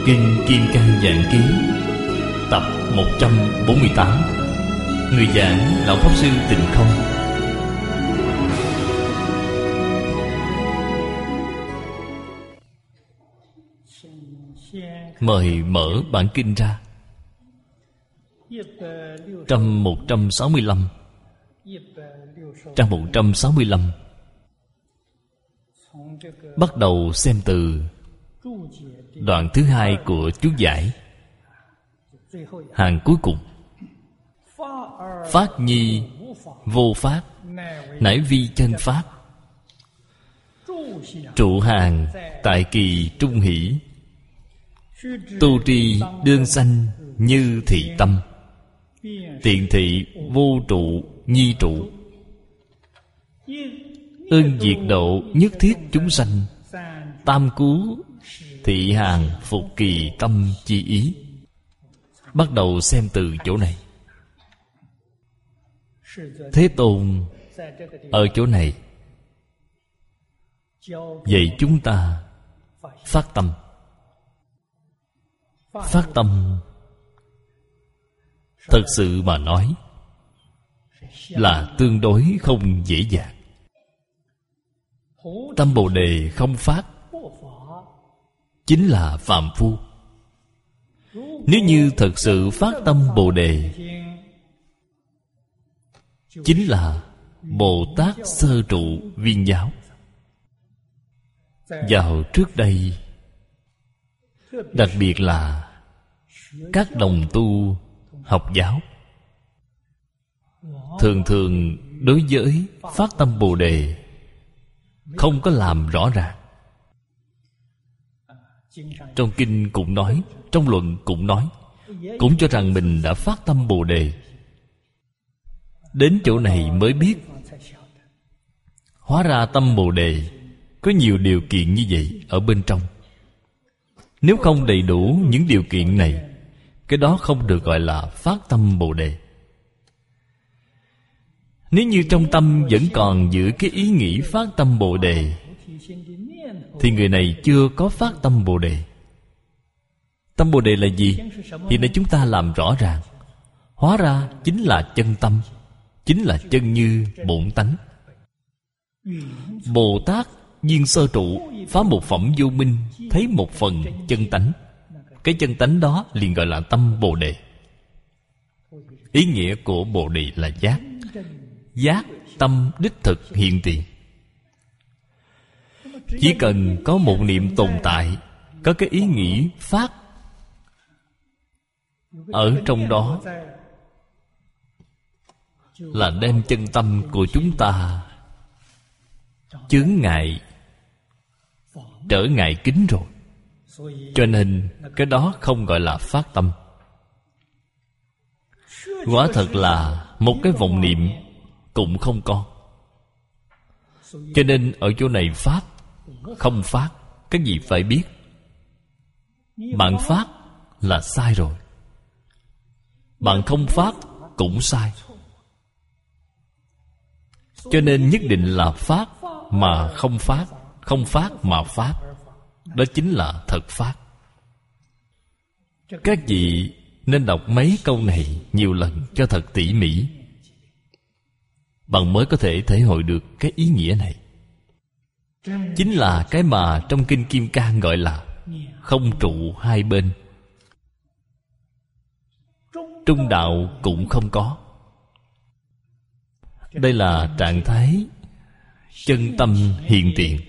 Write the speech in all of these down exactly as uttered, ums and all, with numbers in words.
Kinh Kim Cang Giảng Ký tập một trăm bốn mươi tám. Người giảng Lão Pháp Sư Tịnh Không. Mời mở bản kinh ra. Trăm một trăm sáu mươi lăm. Trang một trăm sáu mươi lăm. Bắt đầu xem từ đoạn thứ hai của chú giải, hàng cuối cùng. Phát nhi vô pháp, nải vi chân pháp. Trụ hàng tại kỳ trung hỷ, tu tri đương sanh như thị tâm. Tiện thị vô trụ nhi trụ, ơn diệt độ nhất thiết chúng sanh. Tam cú thị hàng phục kỳ tâm chi ý. Bắt đầu xem từ chỗ này. Thế Tôn ở chỗ này dạy chúng ta phát tâm. Phát tâm thật sự mà nói là tương đối không dễ dàng. Tâm Bồ Đề không phát chính là phàm phu. Nếu như thật sự phát tâm Bồ Đề, chính là Bồ Tát sơ trụ viên giáo. Vào trước đây, đặc biệt là các đồng tu học giáo, thường thường đối với phát tâm Bồ Đề không có làm rõ ràng. Trong kinh cũng nói, trong luận cũng nói, cũng cho rằng mình đã phát tâm Bồ Đề. Đến chỗ này mới biết, hóa ra tâm Bồ Đề có nhiều điều kiện như vậy ở bên trong. Nếu không đầy đủ những điều kiện này, cái đó không được gọi là phát tâm Bồ Đề. Nếu như trong tâm vẫn còn giữ cái ý nghĩ phát tâm Bồ Đề, thì người này chưa có phát tâm Bồ Đề. Tâm Bồ Đề là gì? Hiện nay chúng ta làm rõ ràng. Hóa ra chính là chân tâm, chính là chân như bổn tánh. Bồ Tát viên sơ trụ phá một phẩm vô minh, thấy một phần chân tánh. Cái chân tánh đó liền gọi là tâm Bồ Đề. Ý nghĩa của Bồ Đề là giác. Giác tâm đích thực hiện tiền. Chỉ cần có một niệm tồn tại, có cái ý nghĩ phát ở trong đó, là đem chân tâm của chúng ta chướng ngại, trở ngại kính rồi. Cho nên cái đó không gọi là phát tâm. Quả thật là một cái vọng niệm cũng không có. Cho nên ở chỗ này phát, không phát, cái gì phải biết. Bạn phát là sai rồi, bạn không phát cũng sai. Cho nên nhất định là phát mà không phát, không phát mà phát. Đó chính là thật phát. Các vị nên đọc mấy câu này nhiều lần cho thật tỉ mỉ, bạn mới có thể thể hội được cái ý nghĩa này. Chính là cái mà trong Kinh Kim Cang gọi là không trụ hai bên. Trung đạo cũng không có. Đây là trạng thái chân tâm hiện tiền.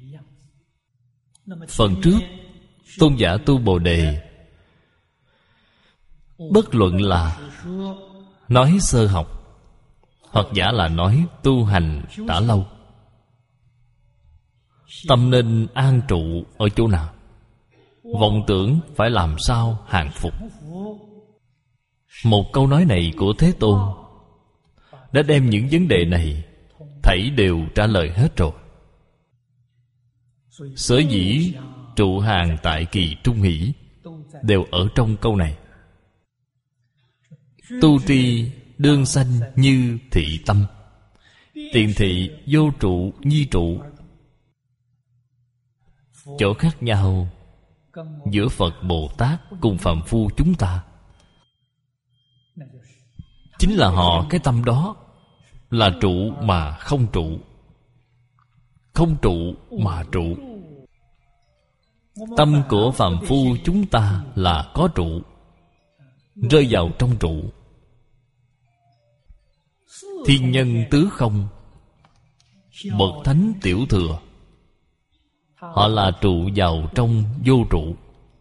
Phần trước tôn giả tu Bồ Đề, bất luận là nói sơ học, hoặc giả là nói tu hành đã lâu, tâm nên an trụ ở chỗ nào, vọng tưởng phải làm sao hàng phục. Một câu nói này của Thế Tôn đã đem những vấn đề này thảy đều trả lời hết rồi. Sở dĩ trụ hàng tại kỳ trung hỷ đều ở trong câu này. Tu tri đương sanh như thị tâm, tiện thị vô trụ nhi trụ. Chỗ khác nhau giữa Phật Bồ Tát cùng phàm phu chúng ta. Chính là họ cái tâm đó là trụ mà không trụ, không trụ mà trụ. Tâm của phàm phu chúng ta là có trụ, rơi vào trong trụ. Thiên nhân tứ không, bậc thánh tiểu thừa, họ là trụ vào trong vô trụ,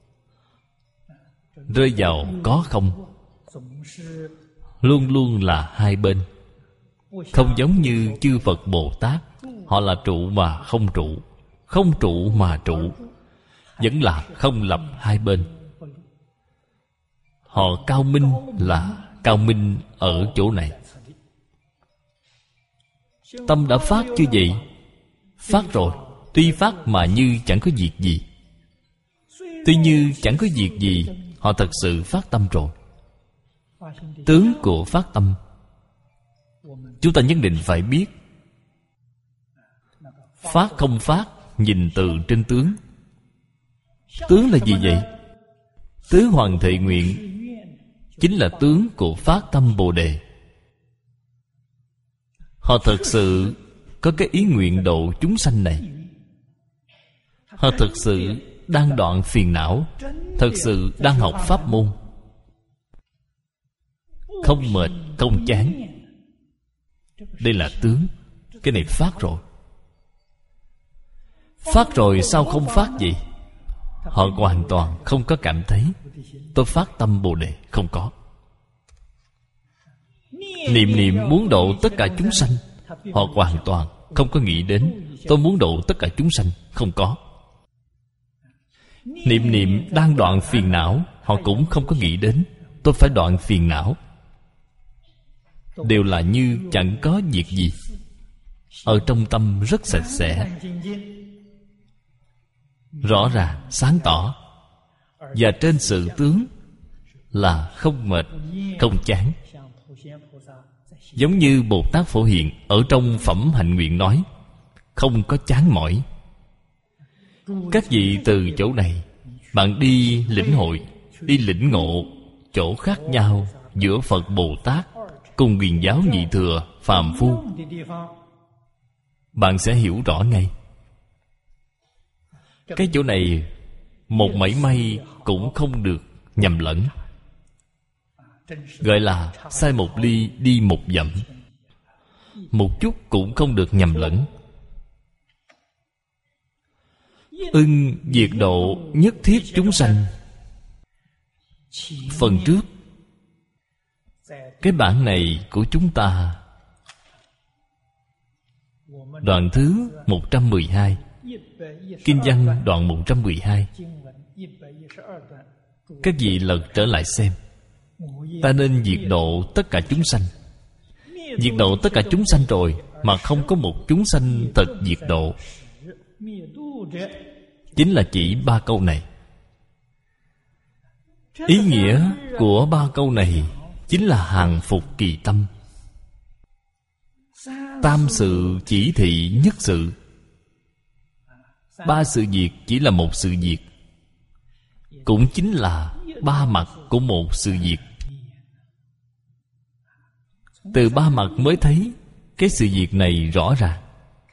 rơi vào có không. Luôn luôn là hai bên. Không giống như chư Phật Bồ Tát, họ là trụ mà không trụ, không trụ mà trụ, vẫn là không lập hai bên. Họ cao minh là cao minh ở chỗ này. Tâm đã phát chưa vậy? Phát rồi. Tuy phát mà như chẳng có việc gì. Tuy như chẳng có việc gì, họ thật sự phát tâm rồi. Tướng của phát tâm chúng ta nhất định phải biết. Phát không phát, nhìn từ trên tướng. Tướng là gì vậy? Tứ Hoàng Thệ Nguyện chính là tướng của phát tâm Bồ Đề. Họ thật sự có cái ý nguyện độ chúng sanh này. Họ thật sự đang đoạn phiền não, thật sự đang học pháp môn, không mệt, không chán. Đây là tướng. Cái này phát rồi. Phát rồi sao không phát gì? Họ hoàn toàn không có cảm thấy tôi phát tâm Bồ Đề. Không có. Niệm niệm muốn độ tất cả chúng sanh, họ hoàn toàn không có nghĩ đến tôi muốn độ tất cả chúng sanh. Không có. Niệm niệm đang đoạn phiền não, họ cũng không có nghĩ đến tôi phải đoạn phiền não. Đều là như chẳng có việc gì. Ở trong tâm rất sạch sẽ, rõ ràng, sáng tỏ. Và trên sự tướng là không mệt, không chán. Giống như Bồ Tát Phổ Hiền ở trong Phẩm Hạnh Nguyện nói, không có chán mỏi. Các vị từ chỗ này, bạn đi lĩnh hội, đi lĩnh ngộ chỗ khác nhau giữa Phật Bồ Tát cùng Huyền giáo nhị thừa phàm phu, bạn sẽ hiểu rõ ngay. Cái chỗ này một mảy may cũng không được nhầm lẫn. Gọi là sai một ly đi một dặm. Một chút cũng không được nhầm lẫn. Ưng diệt độ nhất thiết chúng sanh. Phần trước, cái bản này của chúng ta, đoạn thứ một trăm mười hai, Kinh văn đoạn một trăm mười hai. Các vị lật trở lại xem. Ta nên diệt độ tất cả chúng sanh. Diệt độ tất cả chúng sanh rồi mà không có một chúng sanh thật diệt độ, chính là chỉ ba câu này. Ý nghĩa của ba câu này chính là hàng phục kỳ tâm. Tam sự chỉ thị nhất sự. Ba sự việc chỉ là một sự việc, cũng chính là ba mặt của một sự việc. Từ ba mặt mới thấy cái sự việc này rõ ràng.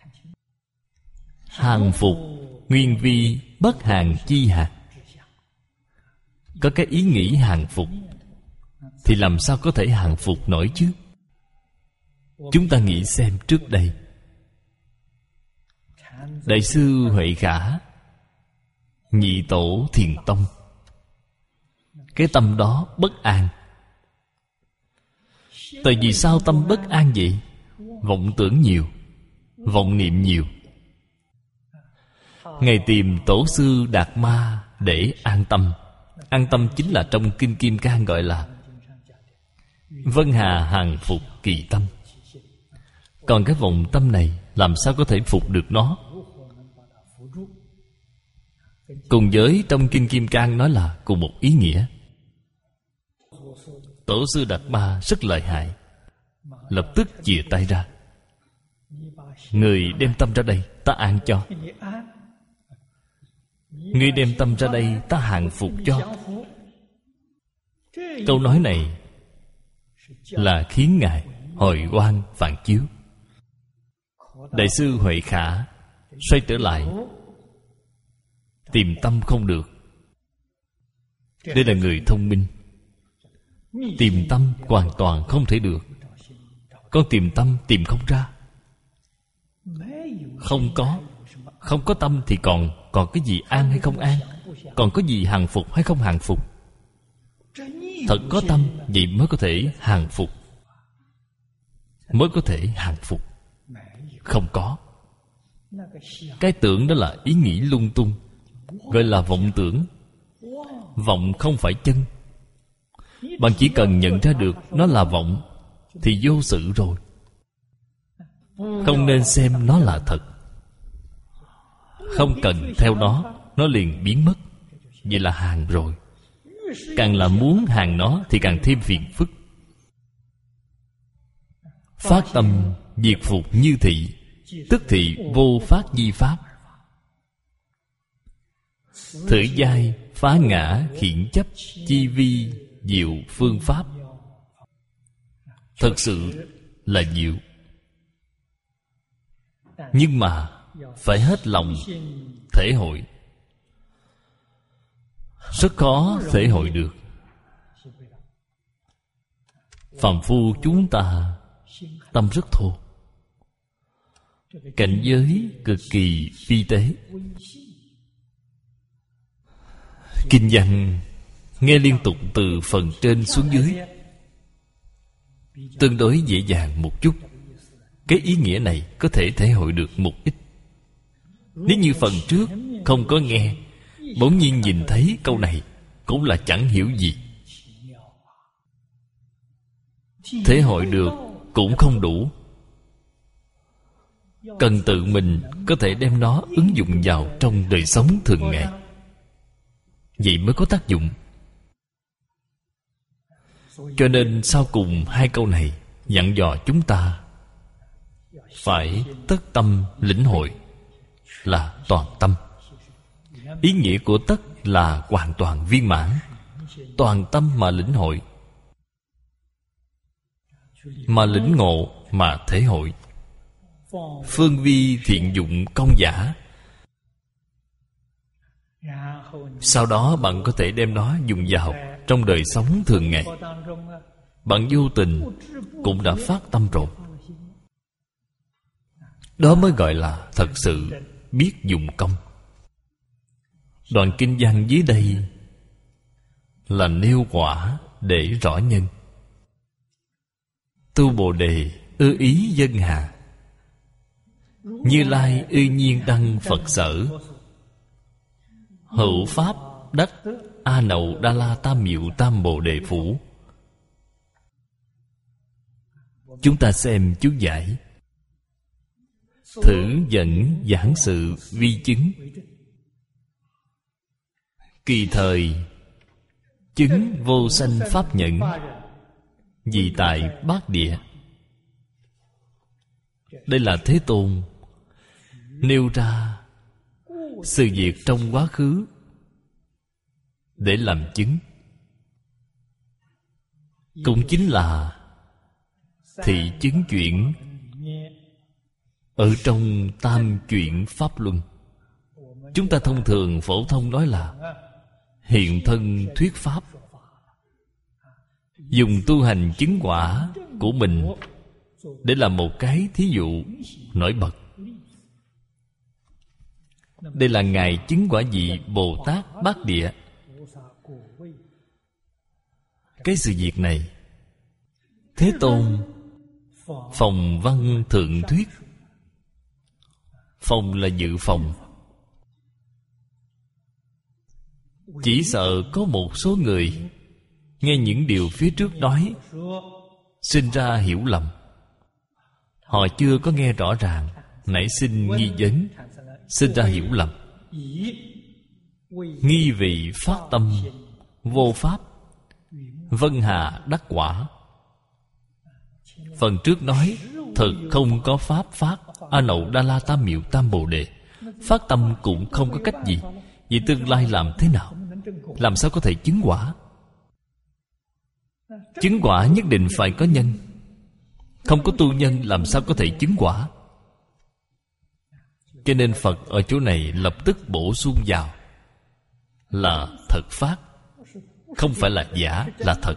Hàng phục, nguyên vi bất hàng chi hạt. Có cái ý nghĩ hàng phục thì làm sao có thể hàng phục nổi chứ? Chúng ta nghĩ xem trước đây, Đại sư Huệ Khả, nhị tổ Thiền Tông, cái tâm đó bất an. Tại vì sao tâm bất an vậy? Vọng tưởng nhiều, vọng niệm nhiều. Ngài tìm Tổ sư Đạt Ma để an tâm. An tâm chính là trong Kinh Kim Cang gọi là Vân Hà hàng phục kỳ tâm. Còn cái vọng tâm này làm sao có thể phục được nó? Cùng với trong Kinh Kim Cang nói là cùng một ý nghĩa. Tổ sư Đạt Ma rất lợi hại, lập tức chìa tay ra. Người đem tâm ra đây, ta an cho. Ngươi đem tâm ra đây, ta hàng phục cho. Câu nói này là khiến Ngài hồi oan phản chiếu. Đại sư Huệ Khả xoay trở lại, tìm tâm không được. Đây là người thông minh. Tìm tâm hoàn toàn không thể được. Con tìm tâm tìm không ra. Không có Không có tâm thì còn Còn cái gì an hay không an? Còn có gì hàng phục hay không hàng phục? Thật có tâm, vậy mới có thể hàng phục. Mới có thể hàng phục. Không có. Cái tưởng đó là ý nghĩ lung tung, gọi là vọng tưởng. Vọng không phải chân. Bạn chỉ cần nhận ra được nó là vọng thì vô sự rồi. Không nên xem nó là thật. Không cần theo nó, nó liền biến mất. Vậy là hàng rồi. Càng là muốn hàng nó thì càng thêm phiền phức. Phát tâm diệt phục như thị, tức thị vô phát di pháp. Thử giai phá ngã khiển chấp, chi vi diệu phương pháp. Thật sự là diệu. Nhưng mà phải hết lòng thể hội. Rất khó thể hội được. Phàm phu chúng ta tâm rất thô, cảnh giới cực kỳ vi tế. Kinh văn nghe liên tục từ phần trên xuống dưới, tương đối dễ dàng một chút. Cái ý nghĩa này có thể thể hội được một ít. Nếu như phần trước không có nghe, bỗng nhiên nhìn thấy câu này, cũng là chẳng hiểu gì. Thể hội được cũng không đủ. Cần tự mình có thể đem nó ứng dụng vào trong đời sống thường ngày, vậy mới có tác dụng. Cho nên sau cùng hai câu này dặn dò chúng ta phải tất tâm lĩnh hội, là toàn tâm. Ý nghĩa của tất là hoàn toàn viên mãn. Toàn tâm mà lĩnh hội, mà lĩnh ngộ, mà thể hội. Phương vi thiện dụng công giả. Sau đó bạn có thể đem nó dùng vào trong đời sống thường ngày. Bạn vô tình cũng đã phát tâm rồi. Đó mới gọi là thật sự biết dụng công. Đoạn kinh văn dưới đây là nêu quả để rõ nhân. Tu Bồ Đề ư ý dân hà, Như Lai ư nhiên đăng Phật sở. Hữu pháp đắc A Nậu Đa La Tam Miệu Tam Bồ Đề Phủ. Chúng ta xem chú giải. Thử dẫn giảng sự vi chứng, kỳ thời chứng vô sanh pháp nhẫn, vì tại bát địa. Đây là Thế Tôn nêu ra sự việc trong quá khứ để làm chứng. Cũng chính là thị chứng chuyển ở trong tam chuyển pháp luân. Chúng ta thông thường phổ thông nói là hiện thân thuyết pháp, dùng tu hành chứng quả của mình để làm một cái thí dụ nổi bật. Đây là Ngài chứng quả vị Bồ Tát Bát Địa. Cái sự việc này Thế Tôn phòng văn thượng thuyết. Phòng là dự phòng. Chỉ sợ có một số người nghe những điều phía trước nói sinh ra hiểu lầm. Họ chưa có nghe rõ ràng, nảy sinh nghi vấn, sinh ra hiểu lầm. Nghi vị phát tâm vô pháp, vân hà đắc quả. Phần trước nói thật không có pháp phát A Nậu Đa La Tam Miệu Tam Bồ Đề. Phát tâm cũng không có cách gì. Vậy tương lai làm thế nào? Làm sao có thể chứng quả? Chứng quả nhất định phải có nhân. Không có tu nhân làm sao có thể chứng quả? Cho nên Phật ở chỗ này lập tức bổ sung vào là thật pháp. Không phải là giả, là thật.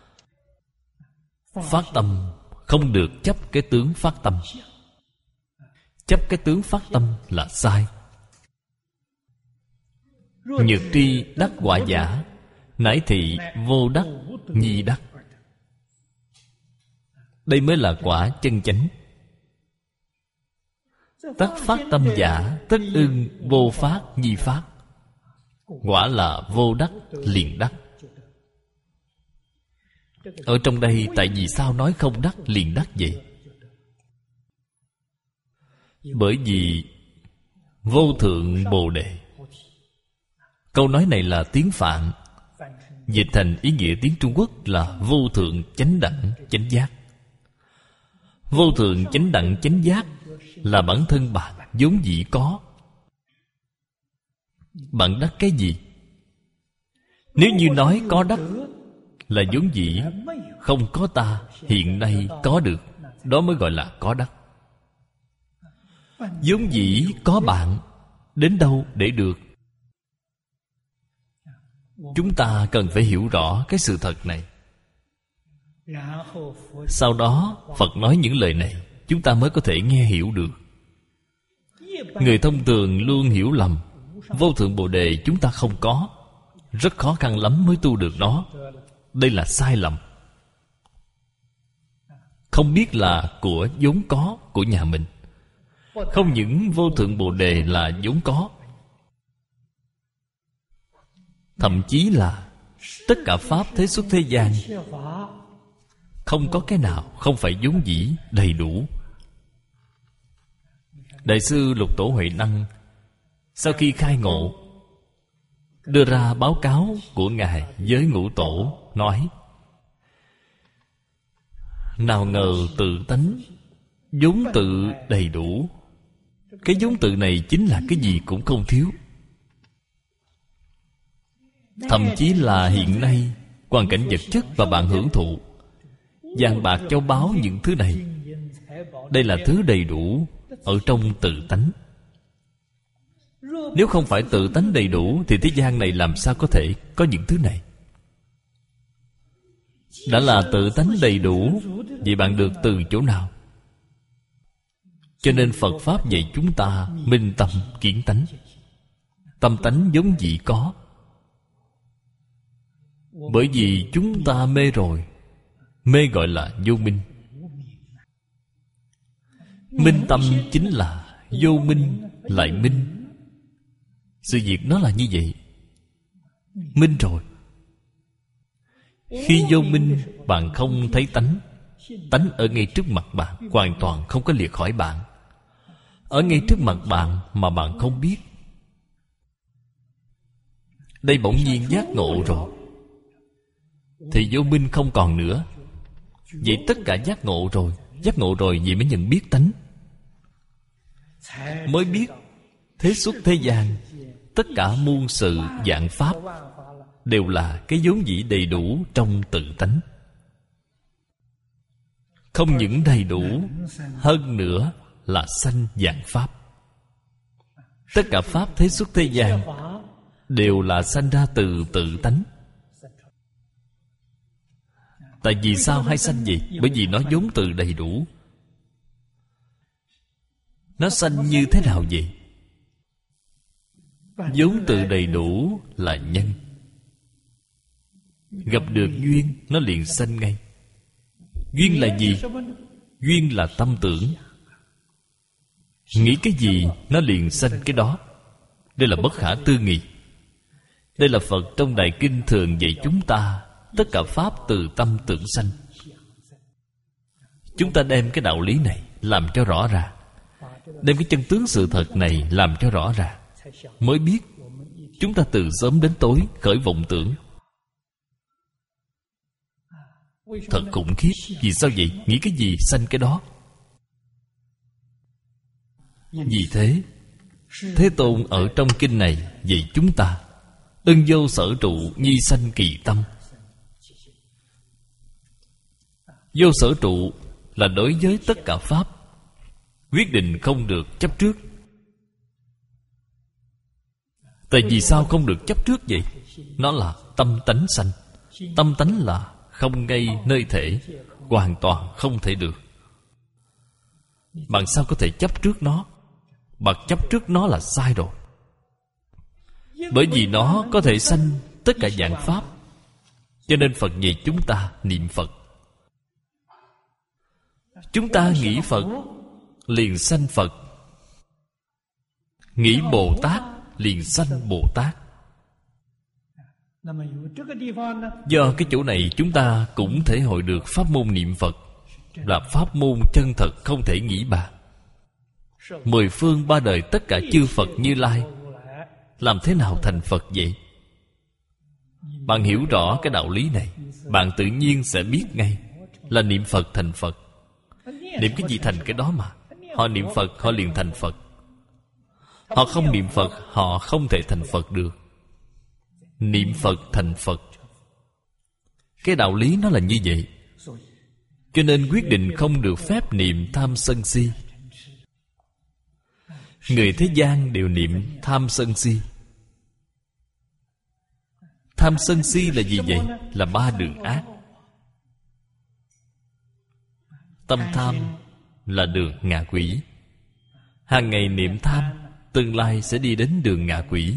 Phát tâm không được chấp cái tướng phát tâm. Chấp cái tướng phát tâm là sai. Nhược tri đắc quả giả, nãi thị vô đắc nhi đắc. Đây mới là quả chân chánh. Tất phát tâm giả, tất ưng vô phát nhi phát. Quả là vô đắc liền đắc. Ở trong đây tại vì sao nói không đắc liền đắc vậy? Bởi vì vô thượng Bồ Đề. Câu nói này là tiếng Phạn, dịch thành ý nghĩa tiếng Trung Quốc là vô thượng chánh đẳng chánh giác. Vô thượng chánh đẳng chánh giác là bản thân bạn vốn dĩ có. Bạn đắc cái gì? Nếu như nói có đắc là vốn dĩ không có ta, hiện nay có được, đó mới gọi là có đắc. Vốn dĩ có bạn, đến đâu để được? Chúng ta cần phải hiểu rõ cái sự thật này. Sau đó Phật nói những lời này, chúng ta mới có thể nghe hiểu được. Người thông thường luôn hiểu lầm vô thượng Bồ Đề chúng ta không có, rất khó khăn lắm mới tu được nó. Đây là sai lầm. Không biết là của vốn có của nhà mình. Không những vô thượng Bồ Đề là vốn có, thậm chí là tất cả pháp thế xuất thế gian, không có cái nào không phải vốn dĩ đầy đủ. Đại sư Lục Tổ Huệ Năng sau khi khai ngộ, đưa ra báo cáo của Ngài với Ngũ Tổ, nói: nào ngờ tự tánh vốn tự đầy đủ. Cái vốn tự này chính là cái gì cũng không thiếu. Thậm chí là hiện nay hoàn cảnh vật chất và bạn hưởng thụ, vàng bạc châu báu, những thứ này, đây là thứ đầy đủ ở trong tự tánh. Nếu không phải tự tánh đầy đủ thì thế gian này làm sao có thể có những thứ này? Đã là tự tánh đầy đủ, vậy bạn được từ chỗ nào? Cho nên Phật Pháp dạy chúng ta minh tâm kiến tánh. Tâm tánh vốn dĩ có. Bởi vì chúng ta mê rồi. Mê gọi là vô minh. Minh tâm chính là vô minh lại minh. Sự việc nó là như vậy. Minh rồi. Khi vô minh, bạn không thấy tánh. Tánh ở ngay trước mặt bạn, hoàn toàn không có lìa khỏi bạn. Ở ngay trước mặt bạn mà bạn không biết. Đây bỗng nhiên giác ngộ rồi, thì vô minh không còn nữa. Vậy tất cả giác ngộ rồi. Giác ngộ rồi vậy mới nhận biết tánh. Mới biết thế xuất thế gian, tất cả muôn sự vạn pháp đều là cái vốn dĩ đầy đủ trong tự tánh. Không những đầy đủ, hơn nữa là sanh vạn pháp. Tất cả pháp thế xuất thế gian đều là sanh ra từ tự tánh. Tại vì sao hay sanh vậy? Bởi vì nó vốn từ đầy đủ. Nó sanh như thế nào vậy? Vốn từ đầy đủ là nhân. Gặp được duyên, nó liền sanh ngay. Duyên là gì? Duyên là tâm tưởng. Nghĩ cái gì, nó liền sanh cái đó. Đây là bất khả tư nghị. Đây là Phật trong Đại Kinh thường dạy chúng ta, tất cả pháp từ tâm tưởng sanh. Chúng ta đem cái đạo lý này làm cho rõ ràng, đem cái chân tướng sự thật này làm cho rõ ràng, mới biết chúng ta từ sớm đến tối khởi vọng tưởng. Thật khủng khiếp. Vì sao vậy? Nghĩ cái gì sanh cái đó. Vì thế Thế Tôn ở trong kinh này dạy chúng ta ưng vô sở trụ, nhi sanh kỳ tâm. Vô sở trụ là đối với tất cả pháp quyết định không được chấp trước. Tại vì sao không được chấp trước vậy? Nó là tâm tánh sanh. Tâm tánh là không ngay nơi thể, hoàn toàn không thể được. Bạn sao có thể chấp trước nó? Bạn chấp trước nó là sai rồi. Bởi vì nó có thể sanh tất cả dạng pháp, cho nên Phật dạy chúng ta niệm Phật. Chúng ta nghĩ Phật liền sanh Phật, nghĩ Bồ Tát liền sanh Bồ Tát. Do cái chỗ này chúng ta cũng thể hội được pháp môn niệm Phật là pháp môn chân thật không thể nghĩ bàn. Mười phương ba đời tất cả chư Phật Như Lai làm thế nào thành Phật vậy? Bạn hiểu rõ cái đạo lý này, bạn tự nhiên sẽ biết ngay là niệm Phật thành Phật. Niệm cái gì thành cái đó mà. Họ niệm Phật họ liền thành Phật. Họ không niệm Phật họ không thể thành Phật được. Niệm Phật thành Phật. Cái đạo lý nó là như vậy. Cho nên quyết định không được phép niệm tham sân si. Người thế gian đều niệm tham sân si. Tham sân si là gì vậy? Là ba đường ác. Tâm tham là đường ngạ quỷ. Hàng ngày niệm tham, tương lai sẽ đi đến đường ngạ quỷ.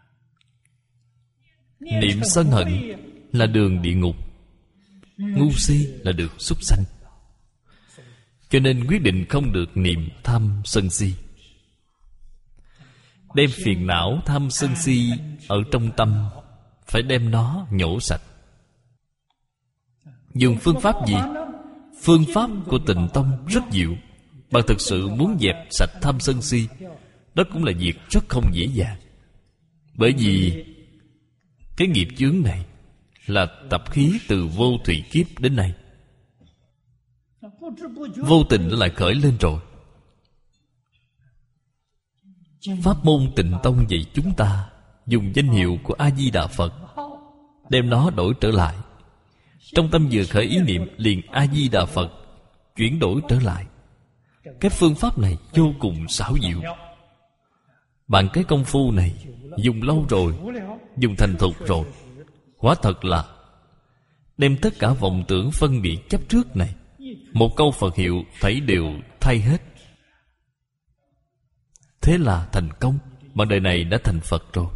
Niệm sân hận là đường địa ngục. Ngu si là đường súc sanh. Cho nên quyết định không được niệm tham sân si. Đem phiền não tham sân si ở trong tâm, phải đem nó nhổ sạch. Dùng phương pháp gì? Phương pháp của Tịnh Tông rất diệu. Bạn thực sự muốn dẹp sạch tham sân si, đó cũng là việc rất không dễ dàng. Bởi vì cái nghiệp chướng này là tập khí từ vô thủy kiếp đến nay, vô tình nó lại khởi lên rồi. Pháp môn Tịnh Tông dạy chúng ta dùng danh hiệu của A-di-đà Phật, đem nó đổi trở lại. Trong tâm vừa khởi ý niệm liền A-di-đà Phật, chuyển đổi trở lại. Cái phương pháp này vô cùng xảo diệu. Bạn cái công phu này dùng lâu rồi, dùng thành thục rồi, quả thật là đem tất cả vọng tưởng phân biệt chấp trước này, một câu Phật hiệu thấy đều thay hết. Thế là thành công. Bạn đời này đã thành Phật rồi.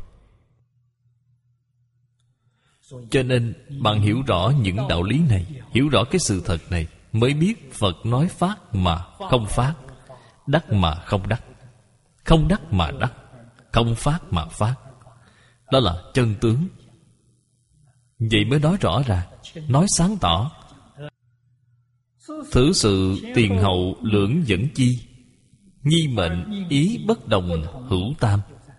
Cho nên bạn hiểu rõ những đạo lý này, hiểu rõ cái sự thật này, mới biết Phật nói phát mà không phát, đắc mà không đắc, không đắc mà đắc, không phát mà phát. Đó là chân tướng. Vậy mới nói rõ ràng, nói sáng tỏ. Thử sự tiền hậu lưỡng dẫn chi, nhi mệnh ý bất đồng hữu tam.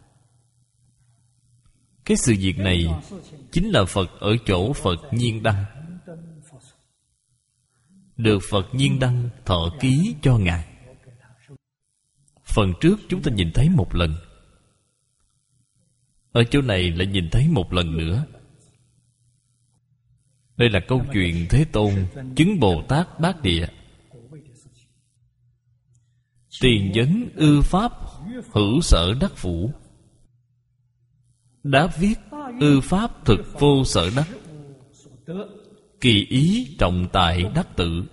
Cái sự việc này chính là Phật ở chỗ Phật Nhiên Đăng, được Phật Nhiên Đăng thọ ký cho Ngài. Phần trước chúng ta nhìn thấy một lần, ở chỗ này lại nhìn thấy một lần nữa. Đây là câu chuyện Thế Tôn chứng Bồ Tát Bát Địa. Tiền vấn ư pháp hữu sở đắc phủ, đã viết ư pháp thực vô sở đắc, kỳ ý trọng tại đắc tự.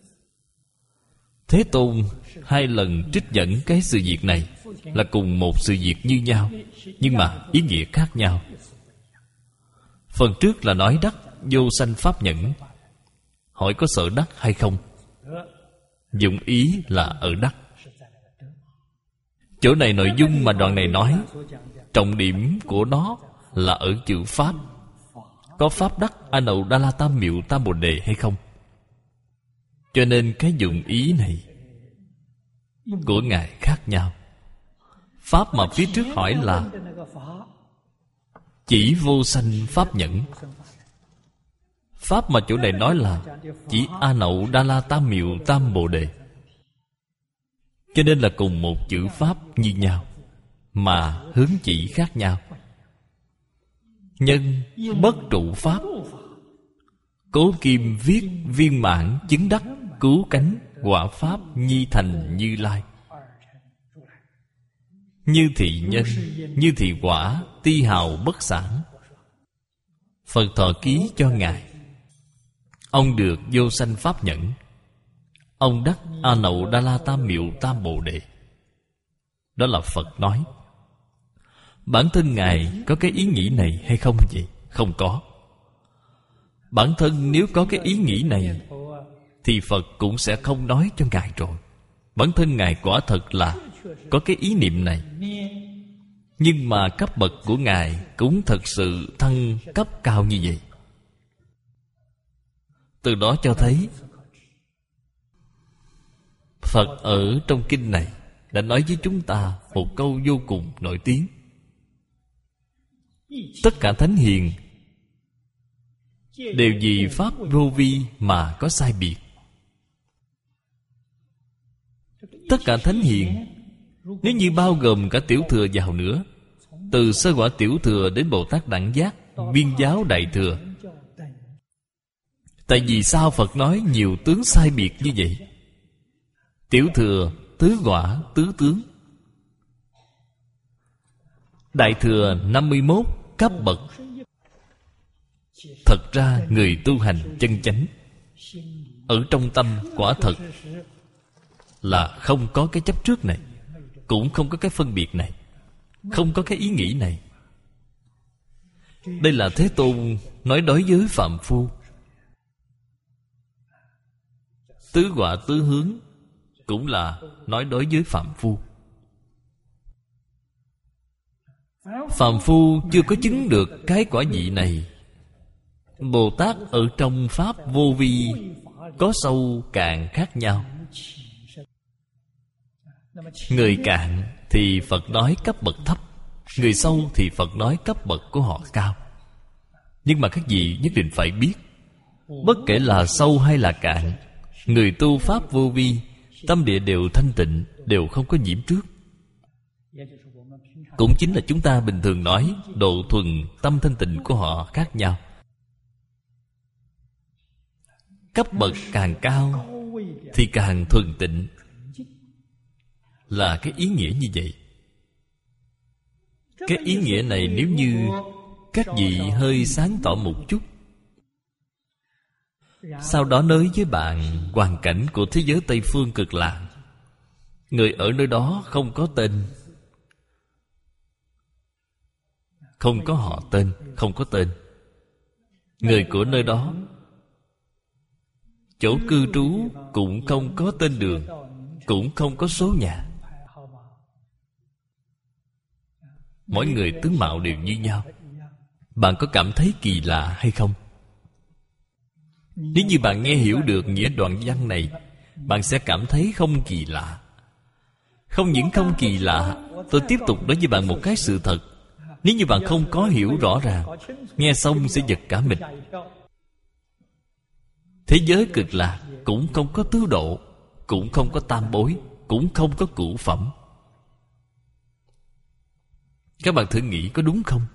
Thế Tôn hai lần trích dẫn cái sự việc này là cùng một sự việc như nhau, nhưng mà ý nghĩa khác nhau. Phần trước là nói đắc vô sanh pháp nhẫn, hỏi có sở đắc hay không? Dụng ý là ở đắc. Chỗ này nội dung mà đoạn này nói, trọng điểm của nó là ở chữ pháp. Có pháp đắc A Nậu Đa La Tam Miệu Tam Bồ Đề hay không? Cho nên cái dụng ý này của Ngài khác nhau. Pháp mà phía trước hỏi là chỉ vô sanh pháp nhẫn. Pháp mà chỗ này nói là chỉ A Nậu Đa La Tam Miệu Tam Bồ Đề. Cho nên là cùng một chữ pháp như nhau. mà hướng chỉ khác nhau. Nhân bất trụ pháp, cố kim viết viên mãn chứng đắc, cứu cánh quả pháp nhi thành Như Lai. Như thị nhân, như thị quả, ti hào bất sản. Phật thọ ký cho Ngài. Ông được vô sanh pháp nhẫn. Ông đắc A Nậu Đa La Tam Miệu Tam Bồ Đề. Đó là Phật nói. Bản thân Ngài có cái ý nghĩ này hay không vậy? Không có. Bản thân nếu có cái ý nghĩ này thì Phật cũng sẽ không nói cho Ngài rồi. Bản thân Ngài quả thật là có cái ý niệm này. Nhưng mà cấp bậc của Ngài cũng thật sự thăng cấp cao như vậy. Từ đó cho thấy Phật ở trong kinh này đã nói với chúng ta một câu vô cùng nổi tiếng. Tất cả thánh hiền đều vì pháp vô vi mà có sai biệt. Tất cả thánh hiền, nếu như bao gồm cả tiểu thừa vào nữa, từ sơ quả tiểu thừa đến Bồ Tát Đẳng Giác, Viên Giáo Đại Thừa. Tại vì sao Phật nói nhiều tướng sai biệt như vậy? Tiểu thừa, tứ quả, tứ tướng. Đại thừa năm mươi mốt cấp bậc. Thật ra người tu hành chân chánh ở trong tâm quả thật là không có cái chấp trước này, cũng không có cái phân biệt này, không có cái ý nghĩ này. Đây là Thế Tôn nói đối với phàm phu. Tứ quả tứ hướng cũng là nói đối với phàm phu. Phàm phu chưa có chứng được cái quả vị này. Bồ Tát ở trong pháp vô vi có sâu cạn khác nhau. Người cạn thì Phật nói cấp bậc thấp, người sâu thì Phật nói cấp bậc của họ cao. Nhưng mà các vị nhất định phải biết, bất kể là sâu hay là cạn, người tu pháp vô vi tâm địa đều thanh tịnh, đều không có nhiễm trước. Cũng chính là chúng ta bình thường nói độ thuần tâm thanh tịnh của họ khác nhau. Cấp bậc càng cao thì càng thuần tịnh, là cái ý nghĩa như vậy. Cái ý nghĩa này nếu như các vị hơi sáng tỏ một chút, sau đó nói với bạn hoàn cảnh của thế giới Tây Phương Cực Lạc. Người ở nơi đó không có tên, không có họ tên, không có tên. Người của nơi đó, chỗ cư trú cũng không có tên đường, cũng không có số nhà. Mỗi người tướng mạo đều như nhau. Bạn có cảm thấy kỳ lạ hay không? Nếu như bạn nghe hiểu được nghĩa đoạn văn này, bạn sẽ cảm thấy không kỳ lạ. Không những không kỳ lạ, tôi tiếp tục nói với bạn một cái sự thật. Nếu như bạn không có hiểu rõ ràng, nghe xong sẽ giật cả mình. Thế giới Cực Lạc cũng không có tứ độ, cũng không có tam bối, cũng không có cửu phẩm. Các bạn thử nghĩ có đúng không?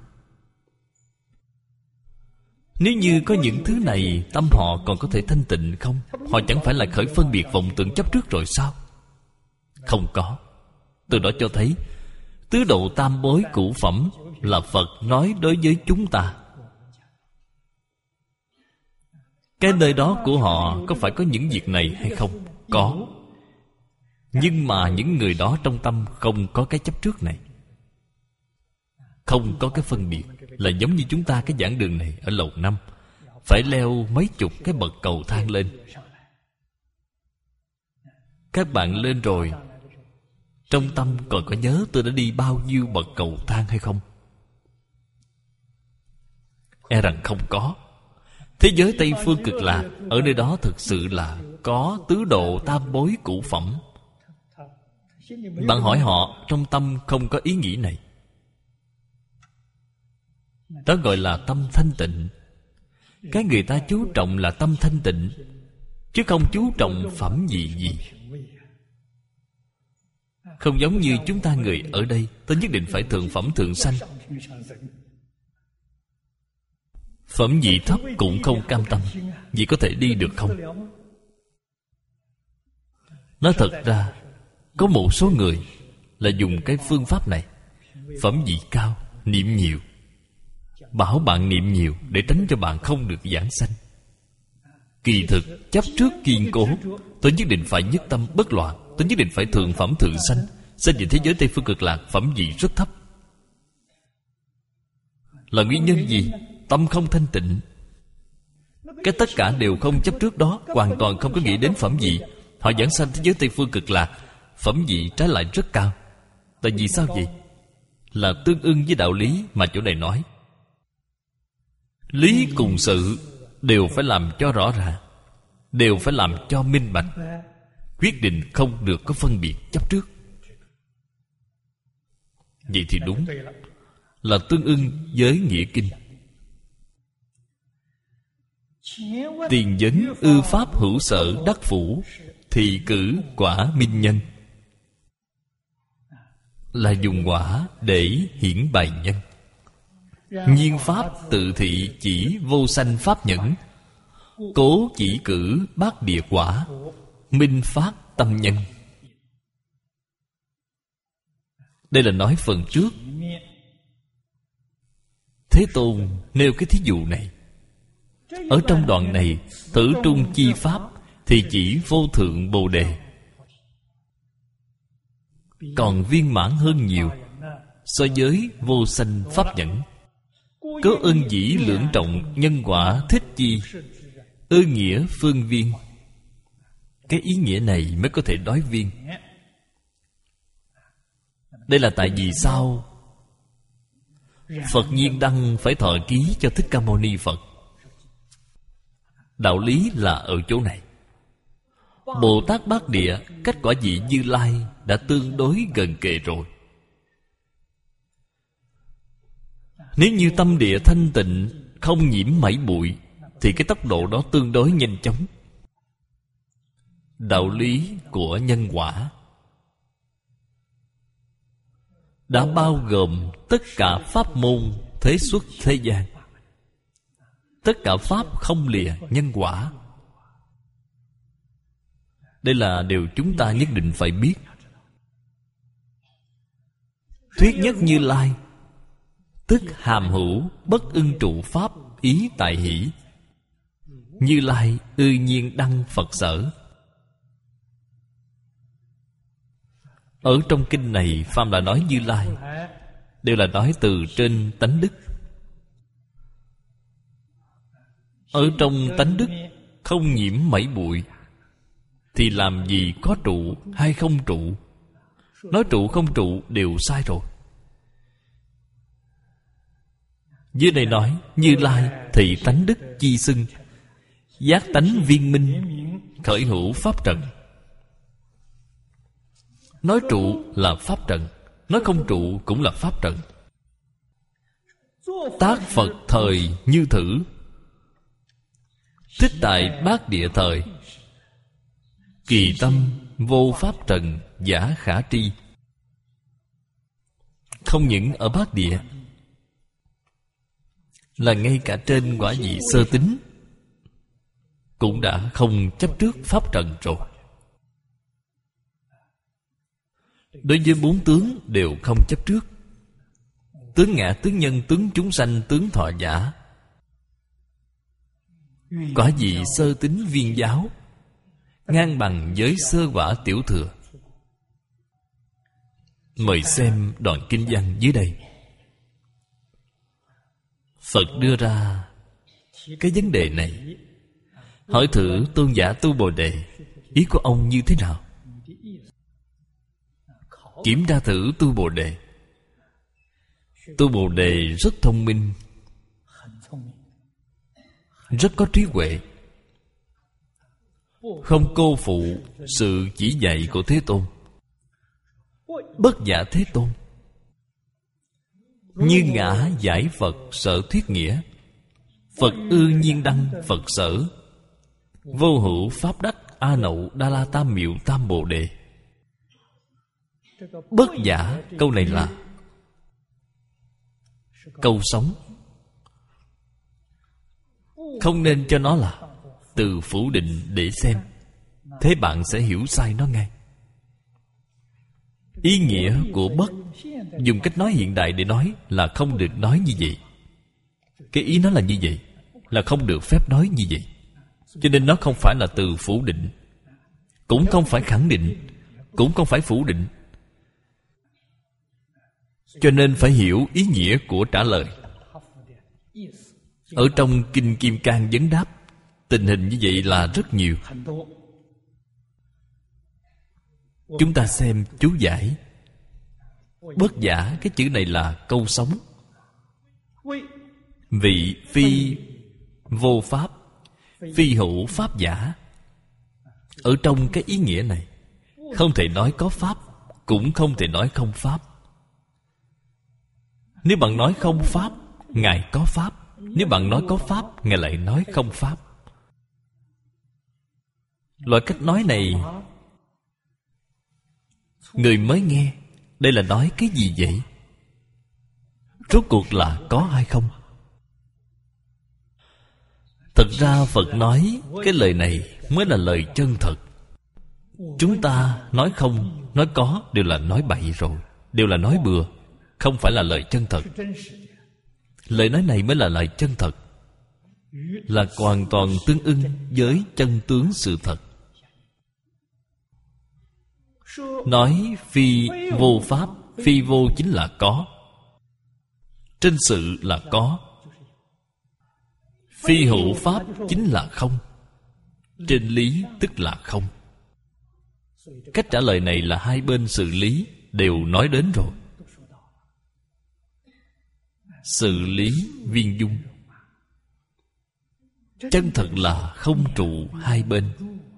Nếu như có những thứ này, tâm họ còn có thể thanh tịnh không? Họ chẳng phải là khởi phân biệt vọng tưởng chấp trước rồi sao? Không có. Từ đó cho thấy tứ độ tam bối cửu phẩm là Phật nói đối với chúng ta. Cái nơi đó của họ có phải có những việc này hay không? Có. Nhưng mà những người đó trong tâm không có cái chấp trước này, không có cái phân biệt. Là giống như chúng ta cái giảng đường này ở lầu năm, phải leo mấy chục cái bậc cầu thang lên. Các bạn lên rồi, trong tâm còn có nhớ tôi đã đi bao nhiêu bậc cầu thang hay không? E rằng không có. Thế giới Tây Phương Cực Lạc, ở nơi đó thực sự là có tứ độ tam bối cửu phẩm. Bạn hỏi họ, trong tâm không có ý nghĩ này. Đó gọi là tâm thanh tịnh. Cái người ta chú trọng là tâm thanh tịnh, chứ không chú trọng phẩm gì gì. Không giống như chúng ta người ở đây, tôi nhất định phải thượng phẩm thượng sanh. Phẩm vị thấp cũng không cam tâm. Vì có thể đi được không? Nói thật ra, có một số người là dùng cái phương pháp này. Phẩm vị cao, niệm nhiều, bảo bạn niệm nhiều để tránh cho bạn không được giảng sanh. Kỳ thực chấp trước kiên cố. Tôi nhất định phải nhất tâm bất loạn. Tôi nhất định phải thượng phẩm thượng sanh. Sanh về thế giới Tây Phương Cực Lạc, phẩm vị rất thấp. Là nguyên nhân gì? Tâm không thanh tịnh. Cái tất cả đều không chấp trước đó, hoàn toàn không có nghĩ đến phẩm vị. Họ giảng sanh thế giới Tây Phương Cực Lạc, phẩm vị trái lại rất cao. Tại vì sao vậy? Là tương ưng với đạo lý mà chỗ này nói. Lý cùng sự đều phải làm cho rõ ràng, đều phải làm cho minh bạch. Quyết định không được có phân biệt chấp trước. Vậy thì đúng, là tương ưng với nghĩa kinh. Tiền vấn ư pháp hữu sở đắc phủ, thì cử quả minh nhân. Là dùng quả để hiển bày nhân. Nhiên pháp tự thị chỉ vô sanh pháp nhẫn, cố chỉ cử bát địa quả, minh phát tâm nhân. Đây là nói phần trước. Thế Tôn nêu cái thí dụ này. Ở trong đoạn này, thử trung chi pháp thì chỉ vô thượng Bồ Đề, còn viên mãn hơn nhiều so với vô sanh pháp nhẫn. Có ân dĩ lưỡng trọng nhân quả thích chi, ư nghĩa phương viên. Cái ý nghĩa này mới có thể nói viên. Đây là tại vì sao Phật Nhiên Đăng phải thọ ký cho Thích Ca Mâu Ni Phật. Đạo lý là ở chỗ này. Bồ Tát Bát Địa cách quả vị Như Lai đã tương đối gần kề rồi. Nếu như tâm địa thanh tịnh, không nhiễm mảy bụi, thì cái tốc độ đó tương đối nhanh chóng. Đạo lý của nhân quả đã bao gồm tất cả pháp môn thế xuất thế gian. Tất cả pháp không lìa nhân quả. Đây là điều chúng ta nhất định phải biết. Thuyết nhất Như Lai, tức hàm hữu bất ưng trụ pháp ý tại hỷ. Như Lai ư nhiên đăng Phật sở. Ở trong kinh này, phàm là nói Như Lai, đều là nói từ trên tánh đức. Ở trong tánh đức không nhiễm mảy bụi, thì làm gì có trụ hay không trụ. Nói trụ không trụ đều sai rồi. Dưới đây nói Như Lai thị tánh đức chi xưng, giác tánh viên minh, khởi hữu pháp trần. Nói trụ là pháp trần, nói không trụ cũng là pháp trần. Tác Phật thời như thử, thích tại bát địa thời, kỳ tâm vô pháp trần giả khả tri. Không những ở bát địa, là ngay cả trên quả vị sơ tín cũng đã không chấp trước pháp trần rồi. Đối với bốn tướng đều không chấp trước. Tướng ngã, tướng nhân, tướng chúng sanh, tướng thọ giả. Quả vị sơ tín viên giáo, ngang bằng với sơ quả tiểu thừa. Mời xem đoạn kinh văn dưới đây. Phật đưa ra cái vấn đề này, hỏi thử tôn giả Tu Bồ Đề, ý của ông như thế nào? Kiểm tra thử Tu Bồ Đề. Tu Bồ Đề rất thông minh, rất có trí huệ, không cô phụ sự chỉ dạy của Thế Tôn. Bất giả Thế Tôn, như ngã giải Phật sở thuyết nghĩa, Phật ư nhiên đăng Phật sở, vô hữu pháp đắc A Nậu Đa La Tam Miệu Tam Bồ Đề. Bất giả, câu này là câu sống. Không nên cho nó là từ phủ định để xem, thế bạn sẽ hiểu sai nó ngay. Ý nghĩa của bất, dùng cách nói hiện đại để nói là không được nói như vậy. Cái ý nó là như vậy, là không được phép nói như vậy. Cho nên nó không phải là từ phủ định, cũng không phải khẳng định, cũng không phải phủ định. Cho nên phải hiểu ý nghĩa của trả lời. Ở trong Kinh Kim Cang vấn đáp, tình hình như vậy là rất nhiều. Chúng ta xem chú giải. Bất giả, cái chữ này là câu sống. Vị phi vô pháp, phi hữu pháp giả. Ở trong cái ý nghĩa này, không thể nói có pháp, cũng không thể nói không pháp. Nếu bạn nói không pháp, Ngài có pháp. Nếu bạn nói có pháp, Ngài lại nói không pháp. Loại cách nói này, người mới nghe, đây là nói cái gì vậy? Rốt cuộc là có hay không? Thật ra Phật nói cái lời này mới là lời chân thật. Chúng ta nói không, nói có đều là nói bậy rồi, đều là nói bừa, không phải là lời chân thật. Lời nói này mới là lời chân thật, là hoàn toàn tương ưng với chân tướng sự thật. Nói phi vô pháp, phi vô chính là có, trên sự là có. Phi hữu pháp chính là không, trên lý tức là không. Cách trả lời này là hai bên sự lý đều nói đến rồi. Sự lý viên dung, chân thật là không trụ hai bên.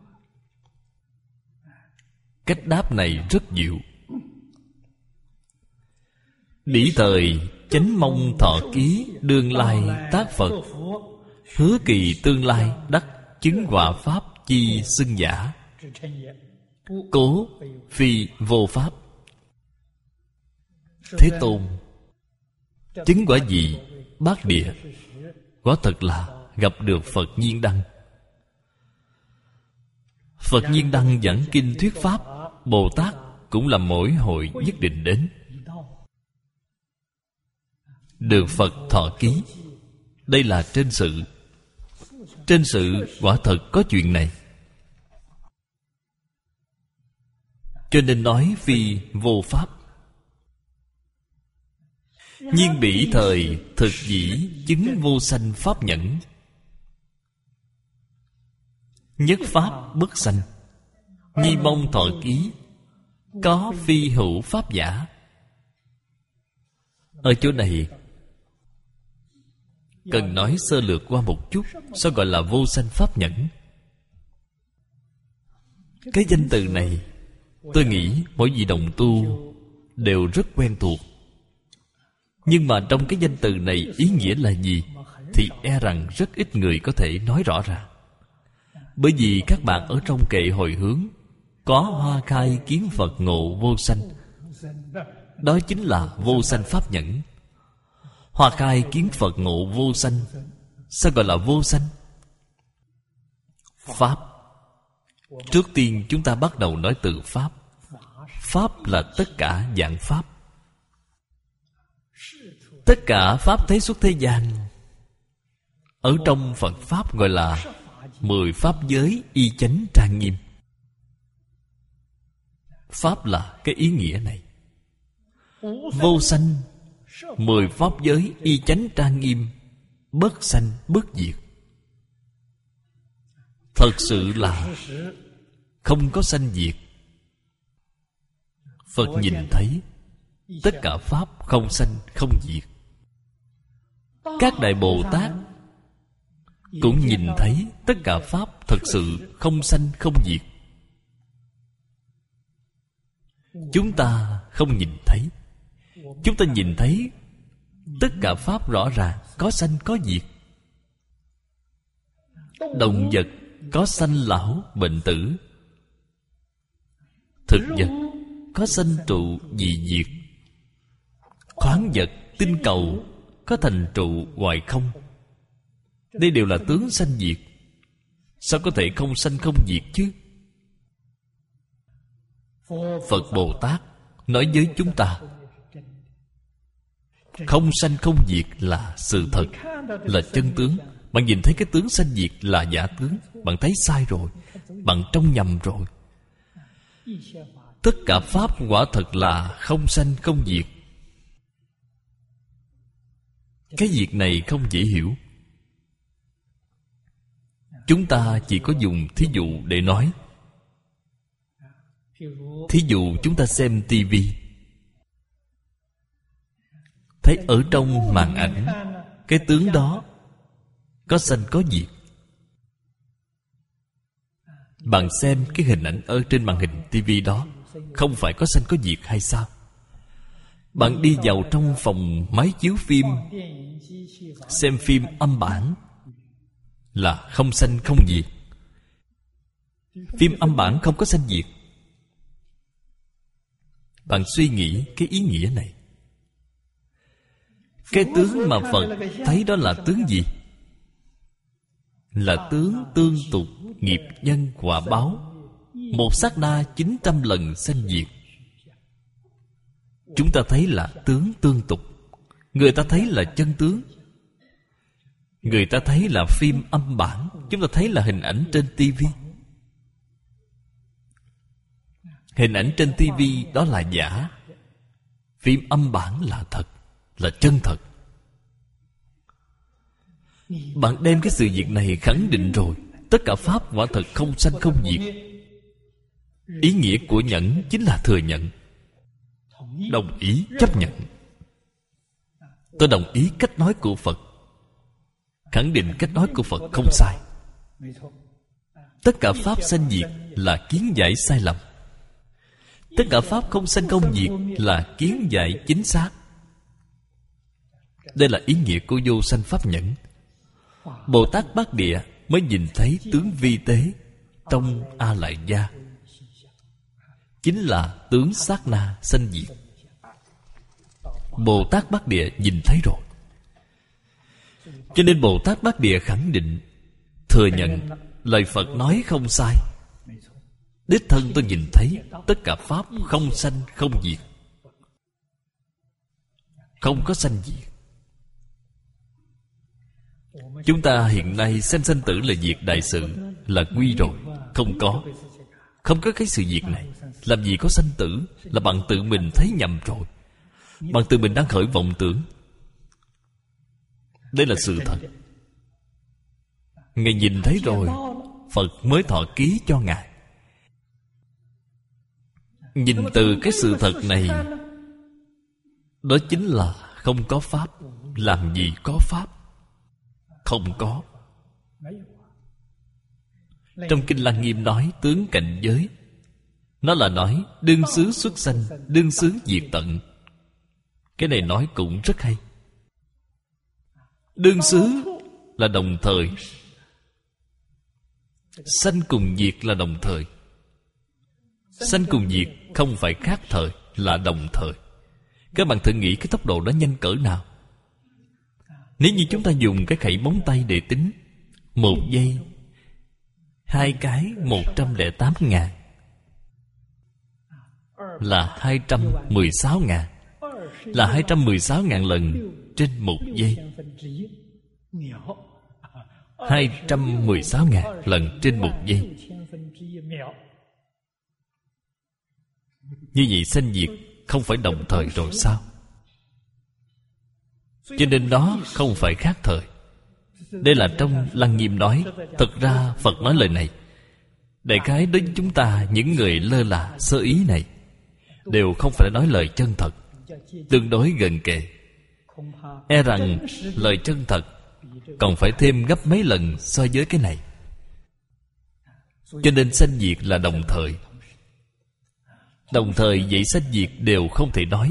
Cách đáp này rất diệu. Bỉ thời chánh mong thọ ký, đương lai tác Phật, hứa kỳ tương lai đắc chứng quả pháp chi xưng giả. Cố phi vô pháp. Thế Tôn chứng quả gì? Bát địa. Quả thật là gặp được Phật Nhiên Đăng. Phật Nhiên Đăng giảng kinh thuyết pháp, Bồ Tát cũng là mỗi hội nhất định đến. Được Phật thọ ký, đây là trên sự. Trên sự quả thật có chuyện này. Cho nên nói phi vô pháp. Nhiên bỉ thời thực dĩ chứng vô sanh pháp nhẫn, nhất pháp bất sanh. Nhi mong thọ ký, có phi hữu pháp giả. Ở chỗ này cần nói sơ lược qua một chút. Sao gọi là vô sanh pháp nhẫn? Cái danh từ này tôi nghĩ mỗi vị đồng tu đều rất quen thuộc. Nhưng mà trong cái danh từ này ý nghĩa là gì thì e rằng rất ít người có thể nói rõ ra. Bởi vì các bạn ở trong kệ hồi hướng có hoa khai kiến Phật ngộ vô sanh, đó chính là vô sanh pháp nhẫn. Hoa khai kiến Phật ngộ vô sanh. Sao gọi là vô sanh? Pháp. Trước tiên chúng ta bắt đầu nói từ Pháp. Pháp là tất cả dạng Pháp. Tất cả Pháp thế xuất thế gian ở trong Phật Pháp gọi là mười Pháp giới y chánh trang nghiêm. Pháp là cái ý nghĩa này. Vô sanh, mười Pháp giới y chánh trang nghiêm, bất sanh bất diệt. Thật sự là không có sanh diệt. Phật nhìn thấy tất cả Pháp không sanh không diệt. Các Đại Bồ Tát cũng nhìn thấy tất cả Pháp thật sự không sanh không diệt. Chúng ta không nhìn thấy. Chúng ta nhìn thấy tất cả Pháp rõ ràng có sanh có diệt. Động vật có sanh lão bệnh tử, thực vật có sanh trụ dị diệt. Khoáng vật, tinh cầu có thành trụ hoài không. Đây đều là tướng sanh diệt. Sao có thể không sanh không diệt chứ? Phật Bồ Tát nói với chúng ta, không sanh không diệt là sự thật, là chân tướng. Bạn nhìn thấy cái tướng sanh diệt là giả tướng, bạn thấy sai rồi, bạn trông nhầm rồi. Tất cả pháp quả thật là không sanh không diệt. Cái việc này không dễ hiểu. Chúng ta chỉ có dùng thí dụ để nói. Thí dụ chúng ta xem tivi, thấy ở trong màn ảnh, cái tướng đó có sanh có diệt. Bạn xem cái hình ảnh ở trên màn hình tivi đó, không phải có sanh có diệt hay sao? Bạn đi vào trong phòng máy chiếu phim, xem phim âm bản, là không sanh không diệt. Phim âm bản không có sanh diệt. Bạn suy nghĩ cái ý nghĩa này. Cái tướng mà Phật thấy đó là tướng gì? Là tướng tương tục nghiệp nhân quả báo. Một sát na chín trăm lần sanh diệt. Chúng ta thấy là tướng tương tục. Người ta thấy là chân tướng. Người ta thấy là phim âm bản. Chúng ta thấy là hình ảnh trên tivi. Hình ảnh trên tivi đó là giả. Phim âm bản là thật, là chân thật. Bạn đem cái sự việc này khẳng định rồi. Tất cả pháp quả thật không sanh không diệt. Ý nghĩa của nhẫn chính là thừa nhận, đồng ý, chấp nhận. Tôi đồng ý cách nói của Phật, khẳng định cách nói của Phật không sai. Tất cả pháp sanh diệt là kiến giải sai lầm. Tất cả pháp không sanh không diệt là kiến giải chính xác. Đây là ý nghĩa của vô sanh pháp nhẫn. Bồ Tát Bát Địa mới nhìn thấy tướng vi tế trong A Lại Gia, chính là tướng sát na sanh diệt. Bồ Tát Bát Địa nhìn thấy rồi. Cho nên Bồ Tát Bát Địa khẳng định, thừa nhận lời Phật nói không sai. Đích thân tôi nhìn thấy tất cả pháp không sanh không diệt, không có sanh diệt. Chúng ta hiện nay xem sanh tử là việc đại sự, là quy rồi. Không có Không có cái sự việc này. Làm gì có sanh tử? Là bạn tự mình thấy nhầm rồi. Bạn tự mình đang khởi vọng tưởng. Đây là sự thật. Ngài nhìn thấy rồi, Phật mới thọ ký cho Ngài. Nhìn từ cái sự thật này, đó chính là không có pháp. Làm gì có pháp? Không có. Trong Kinh Lăng Nghiêm nói tướng cảnh giới, nó là nói đương xứ xuất sanh, đương xứ diệt tận. Cái này nói cũng rất hay. Đương xứ là đồng thời, sanh cùng diệt là đồng thời. Sanh cùng diệt không phải khác thời, là đồng thời. Các bạn thử nghĩ cái tốc độ đó nhanh cỡ nào. Nếu như chúng ta dùng cái khẩy móng tay để tính, một giây hai cái một trăm lẻ tám ngàn, là hai trăm mười sáu ngàn, là hai trăm mười sáu ngàn lần trên một giây. Hai trăm mười sáu ngàn lần trên một giây. Như vậy sanh diệt không phải đồng thời rồi sao? Cho nên nó không phải khác thời. Đây là trong Lăng Nghiêm nói. Thật ra Phật nói lời này đại khái đối với chúng ta, những người lơ là sơ ý này, đều không phải nói lời chân thật, tương đối gần kề. E rằng lời chân thật còn phải thêm gấp mấy lần so với cái này. Cho nên sanh diệt là đồng thời. Đồng thời vậy sanh diệt đều không thể nói.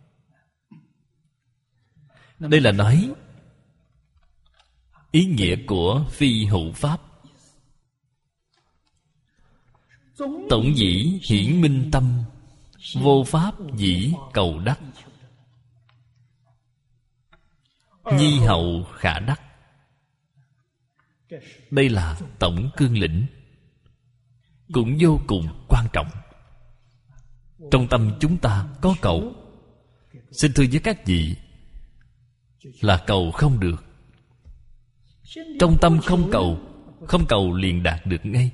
Đây là nói ý nghĩa của phi hữu pháp. Tổng dĩ hiển minh tâm, Vô pháp dĩ cầu đắc, nhi hậu khả đắc. Đây là tổng cương lĩnh, cũng vô cùng quan trọng. Trong tâm chúng ta có cầu, xin thưa với các vị, là cầu không được. Trong tâm không cầu, không cầu liền đạt được ngay.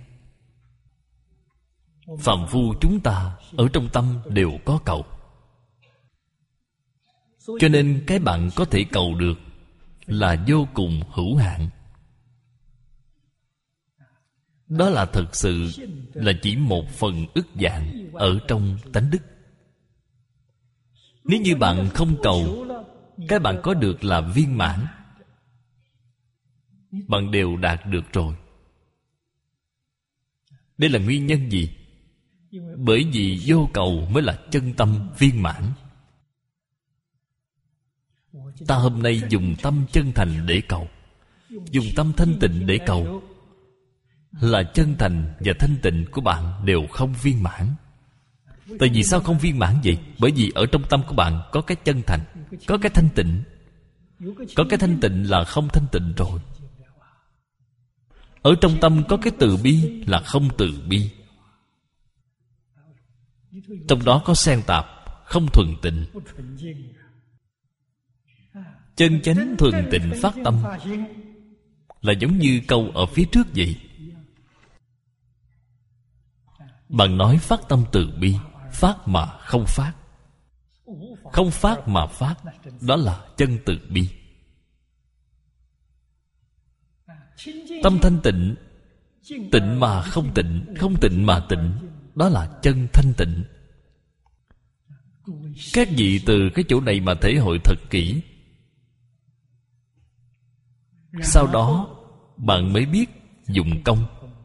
Phàm phu chúng ta ở trong tâm đều có cầu, cho nên cái bạn có thể cầu được là vô cùng hữu hạn. Đó là thực sự là chỉ một phần ức vạn ở trong tánh đức. Nếu như bạn không cầu, cái bạn có được là viên mãn, bạn đều đạt được rồi. Đây là nguyên nhân gì? Bởi vì vô cầu mới là chân tâm viên mãn. Ta hôm nay dùng tâm chân thành để cầu, dùng tâm thanh tịnh để cầu, là chân thành và thanh tịnh của bạn đều không viên mãn. Tại vì sao không viên mãn vậy? Bởi vì ở trong tâm của bạn có cái chân thành, có cái thanh tịnh. Có cái thanh tịnh là không thanh tịnh rồi. Ở trong tâm có cái từ bi là không từ bi. Trong đó có xen tạp, không thuần tịnh. Chân chánh thuần tịnh phát tâm là giống như câu ở phía trước vậy. Bạn nói phát tâm từ bi, phát mà không phát, không phát mà phát, đó là chân từ bi. Tâm thanh tịnh, tịnh mà không tịnh, không tịnh mà tịnh, đó là chân thanh tịnh. Các vị từ cái chỗ này mà thể hội thật kỹ, sau đó bạn mới biết dụng công,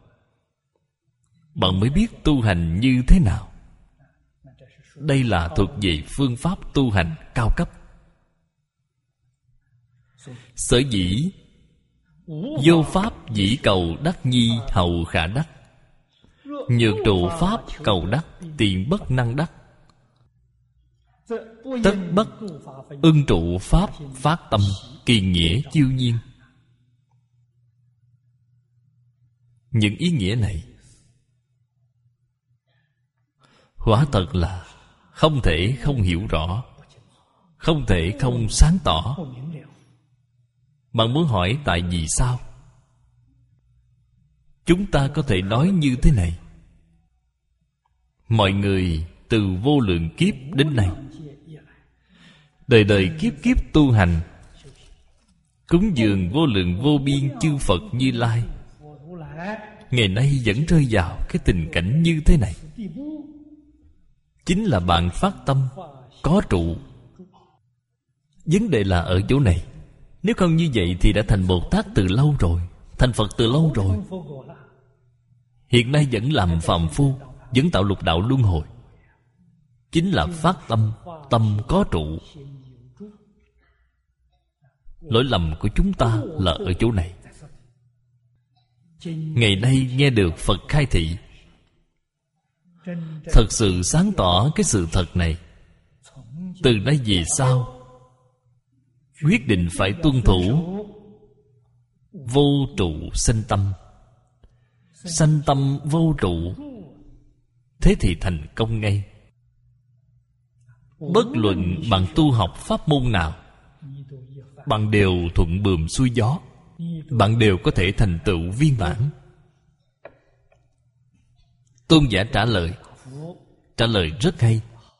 bạn mới biết tu hành như thế nào. Đây là thuộc về phương pháp tu hành cao cấp. Sở dĩ vô pháp dĩ cầu đắc nhi hậu khả đắc, nhược trụ pháp cầu đắc tiền bất năng đắc, tất bất ưng trụ pháp phát tâm kỳ nghĩa chiêu nhiên. Những ý nghĩa này quả thật là không thể không hiểu rõ, không thể không sáng tỏ. Bạn muốn hỏi tại vì sao? Chúng ta có thể nói như thế này: mọi người từ vô lượng kiếp đến nay, đời đời kiếp kiếp tu hành, cúng dường vô lượng vô biên chư Phật Như Lai, ngày nay vẫn rơi vào cái tình cảnh như thế này. Chính là bạn phát tâm có trụ. Vấn đề là ở chỗ này. Nếu không như vậy thì đã thành Bồ Tát từ lâu rồi, thành Phật từ lâu rồi. Hiện nay vẫn làm phàm phu, vẫn tạo lục đạo luân hồi. Chính là phát tâm, tâm có trụ. Lỗi lầm của chúng ta là ở chỗ này. Ngày nay nghe được Phật khai thị, thật sự sáng tỏ cái sự thật này. Từ nay về sau quyết định phải tuân thủ vô trụ sanh tâm. Sanh tâm vô trụ, thế thì thành công ngay. Bất luận bạn tu học pháp môn nào, bạn đều thuận buồm xuôi gió, bạn đều có thể thành tựu viên mãn. Tôn giả trả lời, trả lời rất hay,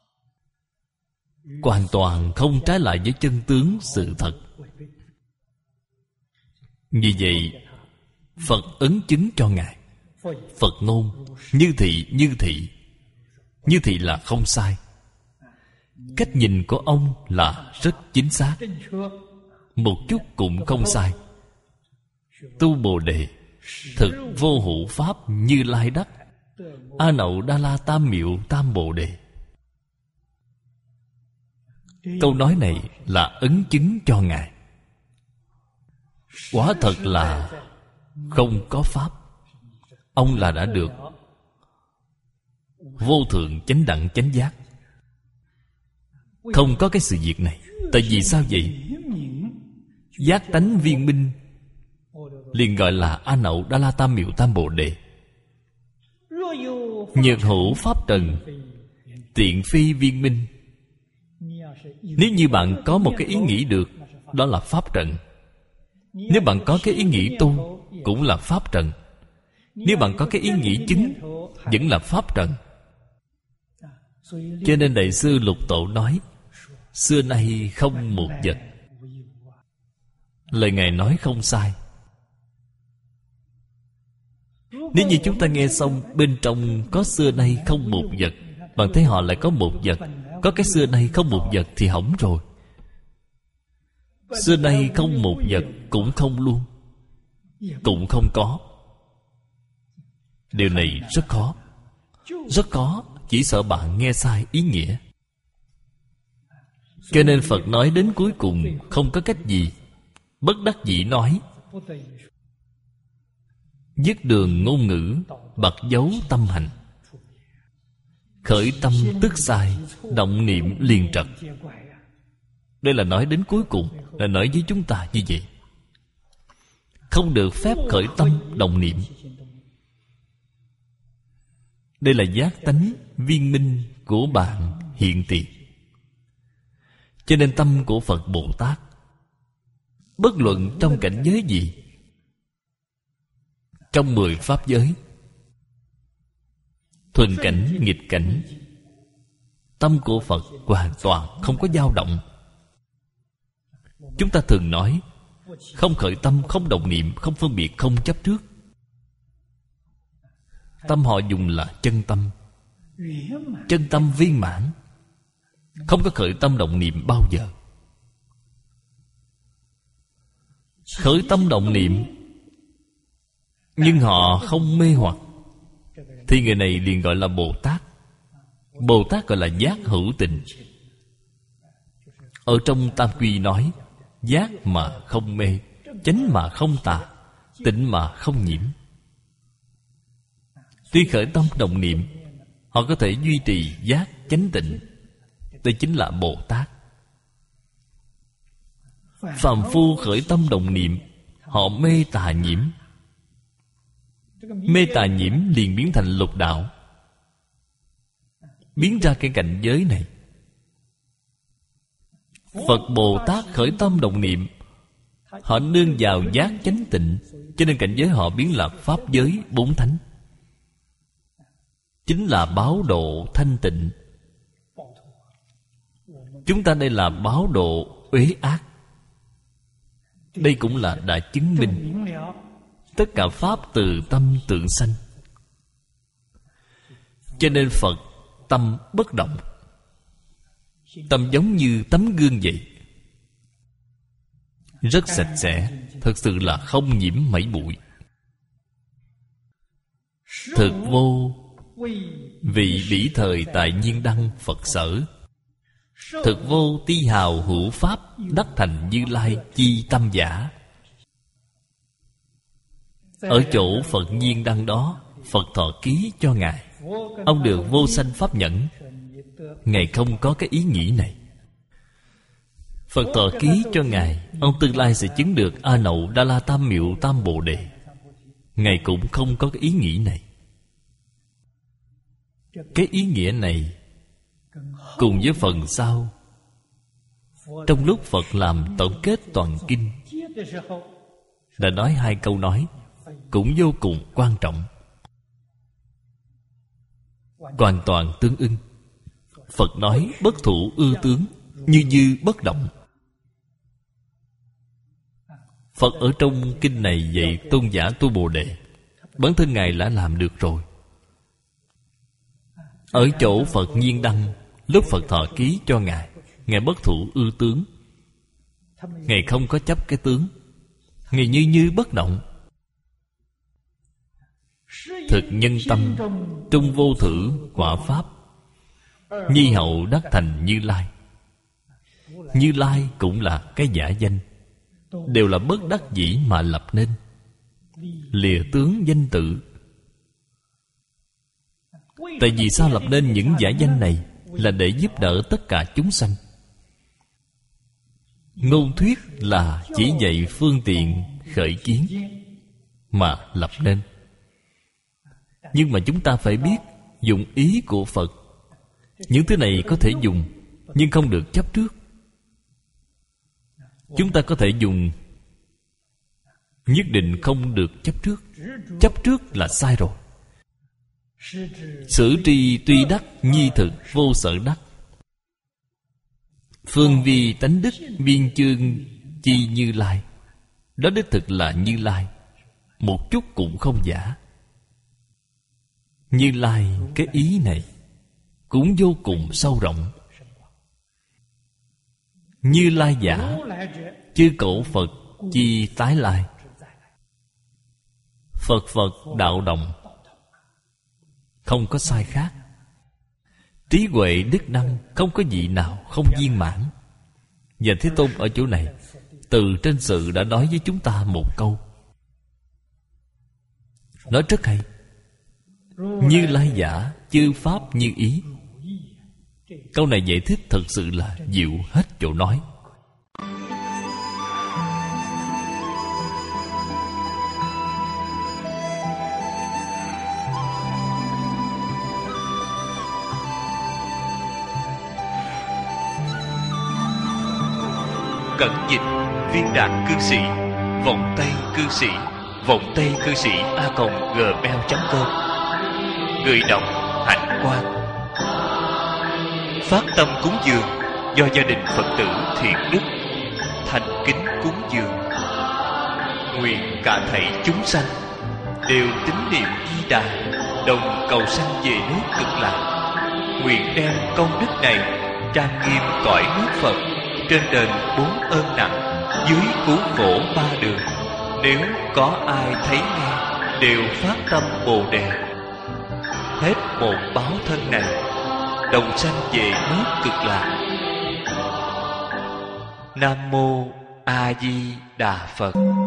hoàn toàn không trái lại với chân tướng sự thật. Vì vậy Phật ấn chứng cho Ngài. Phật ngôn như thị như thị, như thị là không sai. Cách nhìn của ông là rất chính xác, một chút cũng không sai. Tu Bồ Đề, thực vô hữu pháp Như Lai đắc, A Nậu Đa La Tam Miệu Tam Bồ Đề. Câu nói này là ấn chứng cho Ngài. Quả thật là không có pháp, ông là đã được vô thượng chánh đẳng chánh giác. Không có cái sự việc này. Tại vì sao vậy? Giác tánh viên minh liền gọi là A Nậu Đa La Tam Miệu Tam Bồ Đề. Nhược hữu pháp trần, tiện phi viên minh. Nếu như bạn có một cái ý nghĩ được, đó là pháp trần. Nếu bạn có cái ý nghĩ tu, cũng là pháp trần. Nếu bạn có cái ý nghĩ chứng, vẫn là pháp trần. Cho nên Đại sư Lục Tổ nói, xưa nay không một vật. Lời Ngài nói không sai. Nếu như chúng ta nghe xong, bên trong có xưa nay không một vật, bạn thấy họ lại có một vật. Có cái xưa nay không một vật thì hỏng rồi. Xưa nay không một vật cũng không luôn, cũng không có. Điều này rất khó. Rất khó. Chỉ sợ bạn nghe sai ý nghĩa. Cho nên Phật nói đến cuối cùng không có cách gì, bất đắc dĩ nói. Dứt đường ngôn ngữ, bật dấu tâm hành. Khởi tâm tức sai, động niệm liền trật. Đây là nói đến cuối cùng, là nói với chúng ta như vậy. Không được phép khởi tâm động niệm. Đây là giác tánh viên minh của bạn hiện tiền. Cho nên tâm của Phật Bồ Tát, bất luận trong cảnh giới gì, trong mười pháp giới, thuần cảnh, nghịch cảnh, tâm của Phật hoàn toàn không có dao động. Chúng ta thường nói không khởi tâm, không động niệm, không phân biệt, không chấp trước. Tâm họ dùng là chân tâm. Chân tâm viên mãn, không có khởi tâm động niệm bao giờ. Khởi tâm động niệm nhưng họ không mê hoặc, thì người này liền gọi là Bồ Tát. Bồ Tát gọi là giác hữu tình. Ở trong Tam Quy nói, giác mà không mê, chánh mà không tà, tịnh mà không nhiễm. Tuy khởi tâm động niệm, họ có thể duy trì giác chánh tịnh. Đây chính là Bồ Tát. Phàm phu khởi tâm động niệm, họ mê tà nhiễm. Mê tà nhiễm liền biến thành lục đạo, biến ra cái cảnh giới này. Phật Bồ Tát khởi tâm động niệm, họ nương vào giác chánh tịnh, cho nên cảnh giới họ biến là pháp giới bốn thánh, chính là báo độ thanh tịnh. Chúng ta đây là báo độ uế ác. Đây cũng là đã chứng minh tất cả pháp từ tâm tượng sanh. Cho nên Phật tâm bất động. Tâm giống như tấm gương vậy, rất sạch sẽ, thật sự là không nhiễm mảy bụi. Thực vô vị bỉ thời tại nhiên đăng Phật sở. Thực vô ti hào hữu pháp, đắc thành Như Lai chi tâm giả. Ở chỗ Phật nhiên đăng đó, Phật thọ ký cho Ngài. Ông được vô sanh pháp nhẫn. Ngài không có cái ý nghĩ này. Phật thọ ký cho Ngài, ông tương lai sẽ chứng được A Nậu Đa La Tam Miệu Tam Bồ Đề. Ngài cũng không có cái ý nghĩ này. Cái ý nghĩa này cùng với phần sau, trong lúc Phật làm tổng kết toàn kinh, đã nói hai câu nói cũng vô cùng quan trọng, hoàn toàn tương ưng. Phật nói bất thủ ư tướng, như như bất động. Phật ở trong kinh này dạy tôn giả tu Bồ Đề, bản thân Ngài đã làm được rồi. Ở chỗ Phật nhiên đăng, lúc Phật thọ ký cho Ngài, Ngài bất thủ ư tướng. Ngài không có chấp cái tướng, Ngài như như bất động. Thực nhân tâm, trung vô thử quả pháp, nhi hậu đắc thành Như Lai. Như Lai cũng là cái giả danh, đều là bất đắc dĩ mà lập nên. Lìa tướng danh tự. Tại vì sao lập nên những giả danh này? Là để giúp đỡ tất cả chúng sanh. Ngôn thuyết là chỉ dạy phương tiện khởi kiến mà lập nên. Nhưng mà chúng ta phải biết dụng ý của Phật. Những thứ này có thể dùng, nhưng không được chấp trước. Chúng ta có thể dùng, nhất định không được chấp trước. Chấp trước là sai rồi. Sử tri tuy đắc, nhi thực vô sở đắc. Phương vi tánh đức, biên chương chi Như Lai. Đó đích thực là Như Lai, một chút cũng không giả. Như Lai cái ý này cũng vô cùng sâu rộng. Như Lai giả, chư cẩu Phật chi tái lai. Phật Phật đạo đồng, không có sai khác. Trí huệ đức năng không có vị nào không viên mãn. Và Thế Tôn ở chỗ này từ trên sự đã nói với chúng ta một câu, nói rất hay. Như Lai giả, chư pháp như ý. Câu này giải thích thật sự là diệu hết chỗ nói. Cẩn dịch viên đạt cư sĩ, vọng tây cư sĩ, vọng tây cư sĩ a còng gmail chấm com. Người đọc Hạnh Quang. Phát tâm cúng dường do gia đình Phật tử thiện đức thành kính cúng dường. Nguyện cả thảy chúng sanh đều tín niệm Di Đà, đồng cầu sanh về nước Cực Lạc. Nguyện đem công đức này trang nghiêm cõi nước Phật, trên đền bốn ơn nặng, dưới cứu khổ ba đường. Nếu có ai thấy nghe đều phát tâm Bồ Đề, hết một báo thân này đồng sanh về nước Cực Lạc. Nam mô A Di Đà Phật.